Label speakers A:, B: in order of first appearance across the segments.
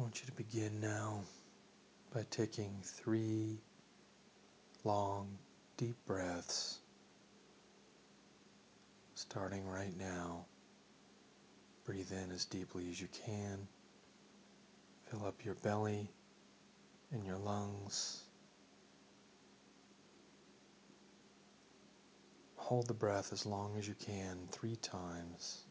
A: want you to begin now by taking 3 long, deep breaths, starting right now. Breathe in as deeply as you can. Fill up your belly and your lungs. Hold the breath as long as you can, 3 times.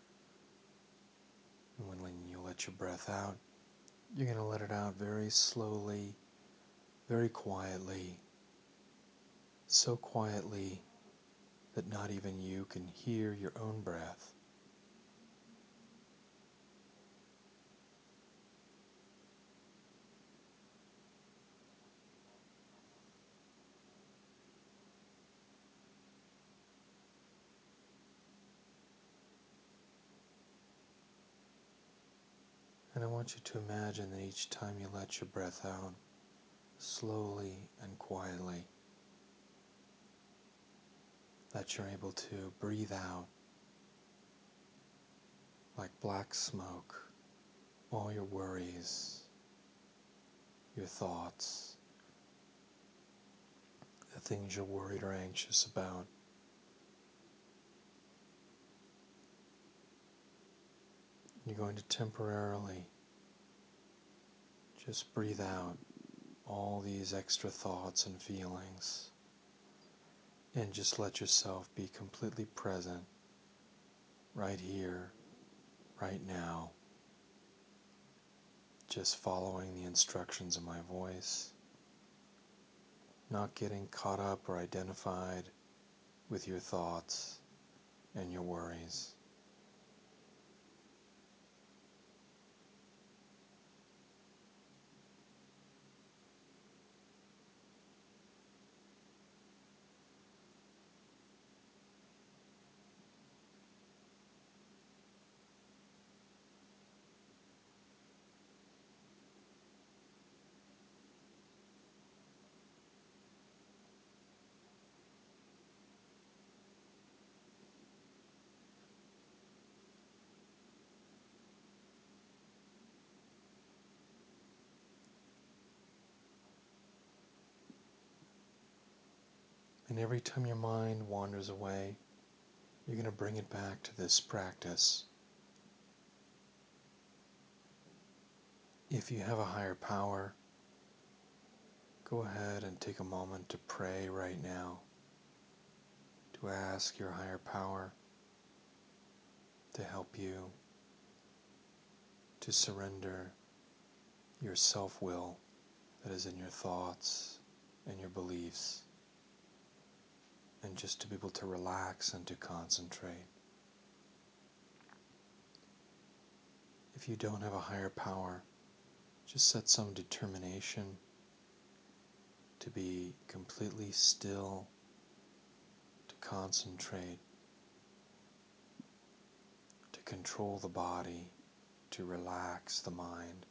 A: And when you let your breath out, you're going to let it out very slowly, very quietly, so quietly that not even you can hear your own breath. And I want you to imagine that each time you let your breath out, slowly and quietly, that you're able to breathe out like black smoke all your worries, your thoughts, the things you're worried or anxious about. You're going to temporarily just breathe out all these extra thoughts and feelings and just let yourself be completely present right here, right now, just following the instructions of my voice, not getting caught up or identified with your thoughts and your worries. And every time your mind wanders away, you're going to bring it back to this practice. If you have a higher power, go ahead and take a moment to pray right now, to ask your higher power to help you to surrender your self-will that is in your thoughts and your beliefs, and just to be able to relax and to concentrate. If you don't have a higher power, just set some determination to be completely still, to concentrate, to control the body, to relax the mind.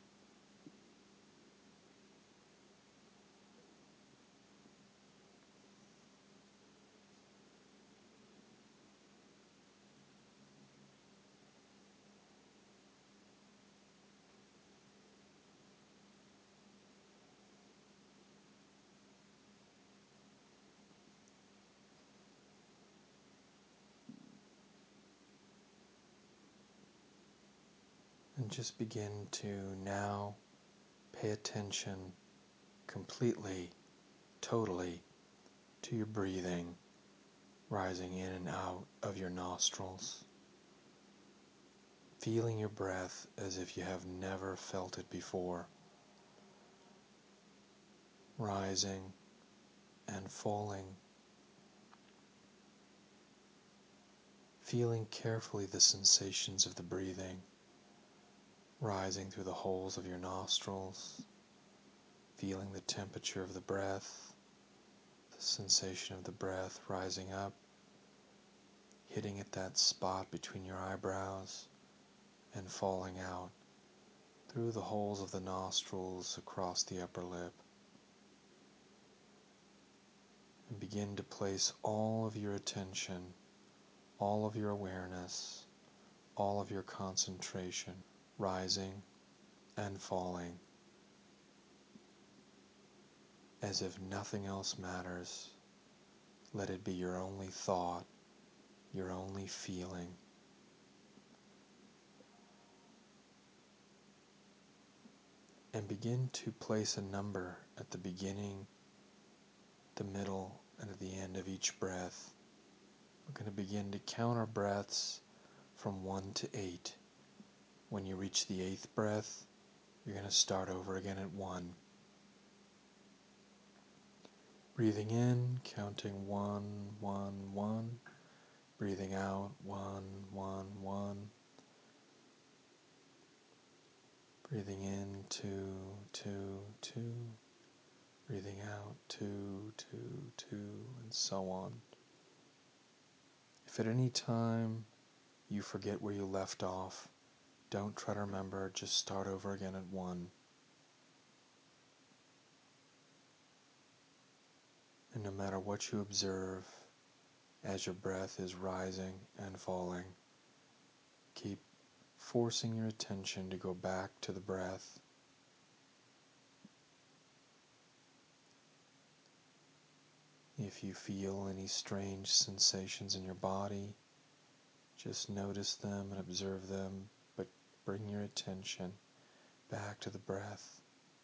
A: And just begin to now pay attention completely, totally to your breathing, rising in and out of your nostrils, feeling your breath as if you have never felt it before, rising and falling, feeling carefully the sensations of the breathing, rising through the holes of your nostrils, feeling the temperature of the breath, the sensation of the breath rising up, hitting at that spot between your eyebrows and falling out through the holes of the nostrils across the upper lip. And begin to place all of your attention, all of your awareness, all of your concentration rising and falling, as if nothing else matters. Let it be your only thought, your only feeling. And begin to place a number at the beginning, the middle, and at the end of each breath. We're going to begin to count our breaths from 1 to 8. When you reach the 8th breath, you're going to start over again at 1. Breathing in, counting 1, 1, 1. Breathing out, 1, 1, 1. Breathing in, 2, 2, 2. Breathing out, 2, 2, 2, and so on. If at any time you forget where you left off, don't try to remember, just start over again at 1. And no matter what you observe, as your breath is rising and falling, keep forcing your attention to go back to the breath. If you feel any strange sensations in your body, just notice them and observe them, but bring your attention back to the breath.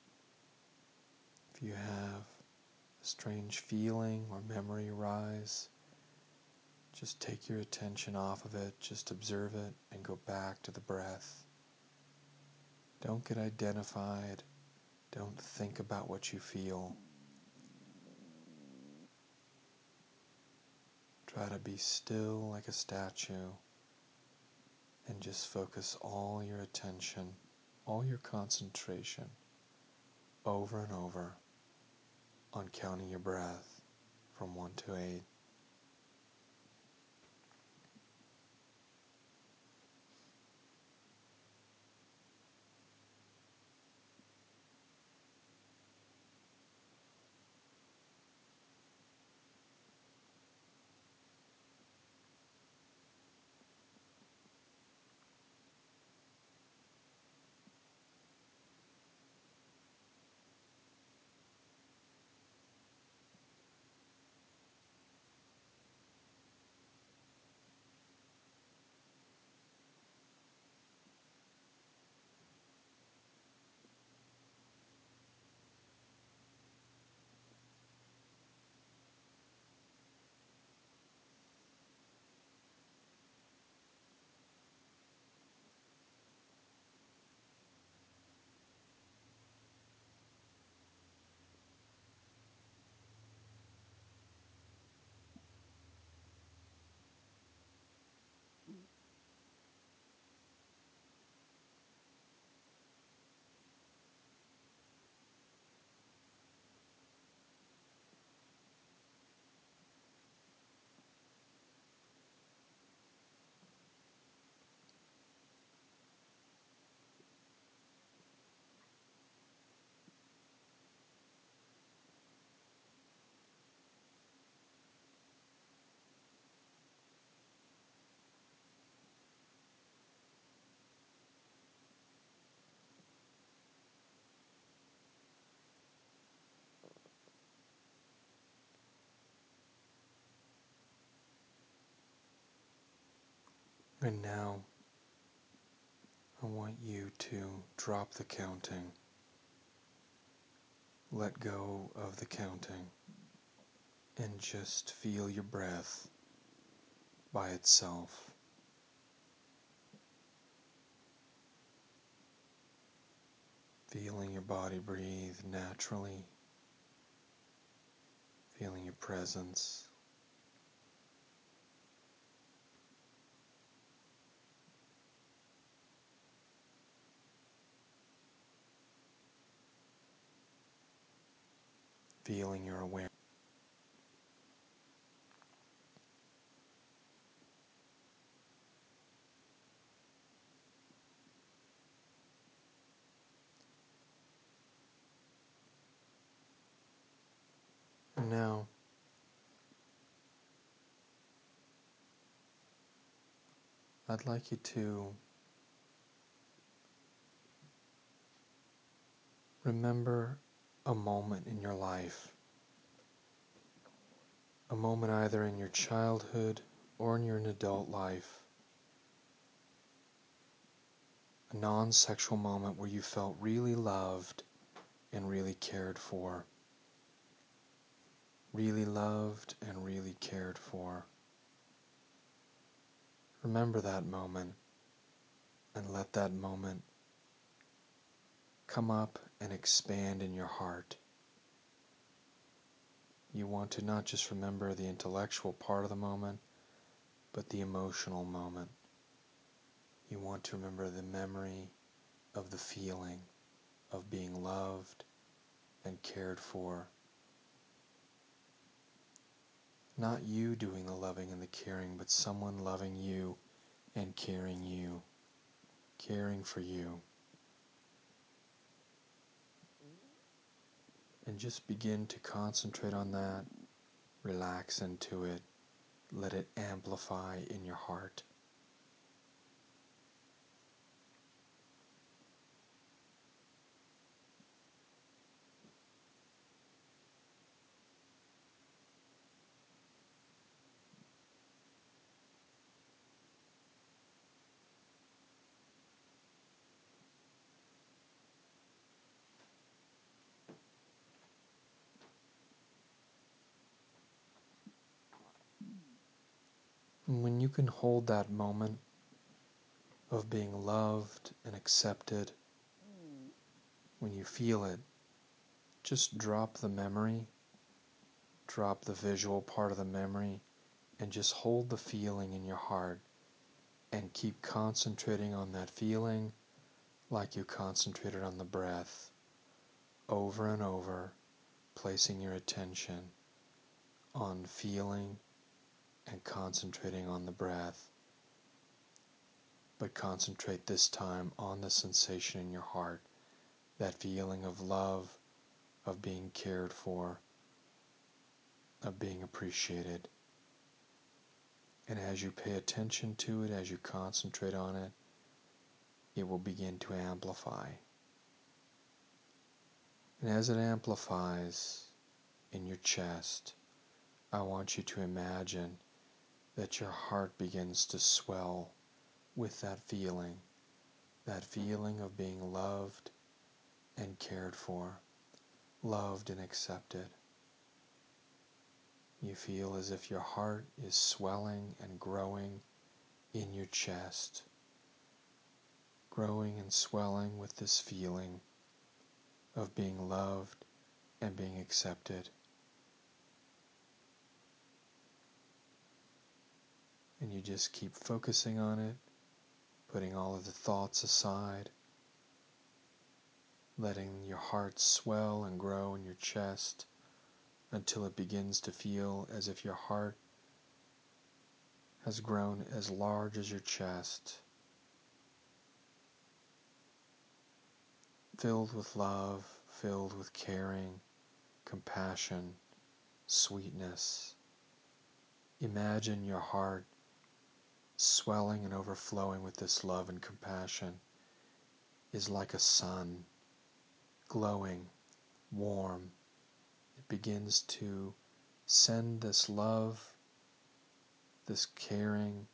A: If you have a strange feeling or memory arise, just take your attention off of it, just observe it, and go back to the breath. Don't get identified. Don't think about what you feel. Try to be still like a statue and just focus all your attention, all your concentration over and over on counting your breath from 1 to 8. And now, I want you to drop the counting. Let go of the counting and just feel your breath by itself. Feeling your body breathe naturally, feeling your presence. Feeling your awareness. And now, I'd like you to Remember a moment in your life, a moment either in your childhood or in your adult life, a non-sexual moment where you felt really loved and really cared for. Really loved and really cared for. Remember that moment and let that moment come up and expand in your heart. You want to not just remember the intellectual part of the moment, but the emotional moment. You want to remember the memory of the feeling of being loved and cared for. Not you doing the loving and the caring, but someone loving you and caring for you. And just begin to concentrate on that, relax into it, let it amplify in your heart. And when you can hold that moment of being loved and accepted, when you feel it, just drop the memory, drop the visual part of the memory, and just hold the feeling in your heart and keep concentrating on that feeling like you concentrated on the breath over and over, placing your attention on feeling and concentrating on the breath, but concentrate this time on the sensation in your heart, that feeling of love, of being cared for, of being appreciated. And as you pay attention to it, as you concentrate on it, it will begin to amplify. And as it amplifies in your chest, I want you to imagine that your heart begins to swell with that feeling of being loved and cared for, loved and accepted. You feel as if your heart is swelling and growing in your chest, growing and swelling with this feeling of being loved and being accepted. And you just keep focusing on it, putting all of the thoughts aside, letting your heart swell and grow in your chest until it begins to feel as if your heart has grown as large as your chest, filled with love, filled with caring, compassion, sweetness. Imagine your heart swelling and overflowing with this love and compassion is like a sun, glowing, warm. It begins to send this love, this caring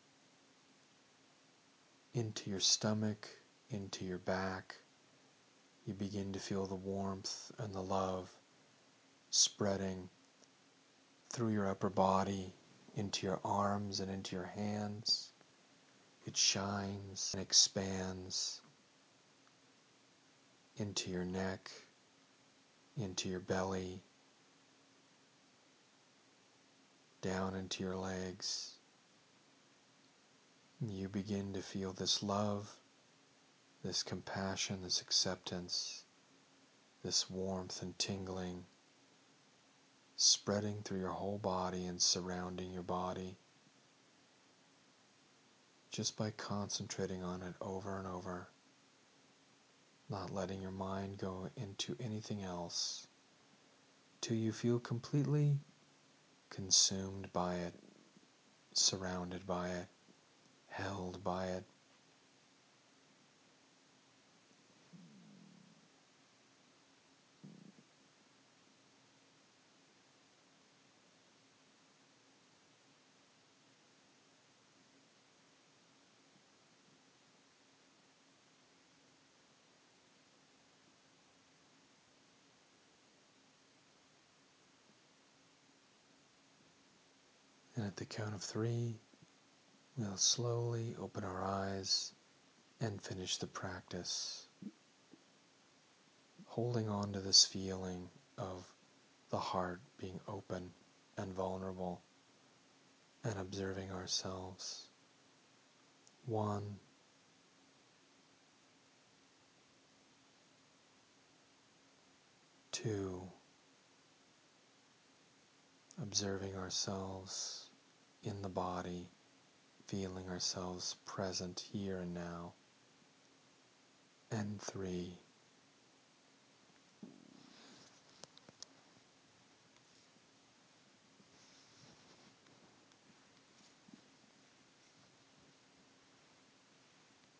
A: into your stomach, into your back. You begin to feel the warmth and the love spreading through your upper body, into your arms and into your hands. It shines and expands into your neck, into your belly, down into your legs. You begin to feel this love, this compassion, this acceptance, this warmth and tingling spreading through your whole body and surrounding your body just by concentrating on it over and over, not letting your mind go into anything else till you feel completely consumed by it, surrounded by it, held by it. At the count of 3, we'll slowly open our eyes and finish the practice, holding on to this feeling of the heart being open and vulnerable and observing ourselves. 1, 2, observing ourselves in the body, feeling ourselves present here and now. And 3,